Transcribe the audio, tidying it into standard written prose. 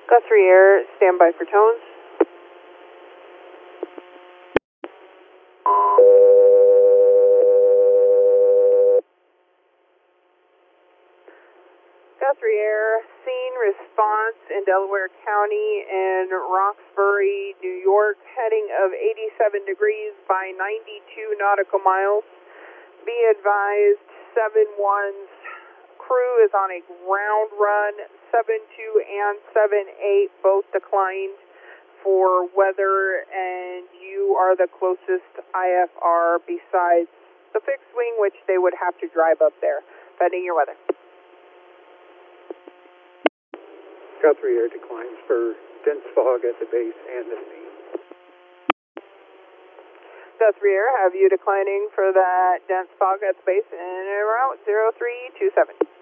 Guthrie Air, stand by for tones. Guthrie Air, scene response in Delaware County and Roxbury, New York, heading of 87 degrees by 92 nautical miles. Be advised, 7-1's crew is on a ground run. 7-2 and 7-8 both declined for weather, and you are the closest IFR besides the fixed wing, which they would have to drive up there. Pending your weather. Guthrie Air declines for dense fog at the base and the sea. Guthrie Air, have you declining for that dense fog at the base in route 0327.